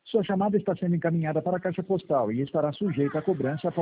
Sua chamada está sendo encaminhada para a caixa postal e estará sujeita a cobrança após